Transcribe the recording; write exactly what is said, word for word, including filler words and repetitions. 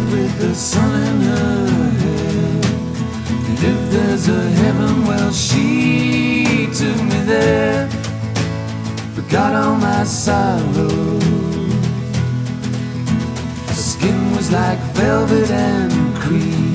with the sun in her hair. And if there's a heaven, well, she took me there. Forgot all my sorrows. Her skin was like velvet and cream.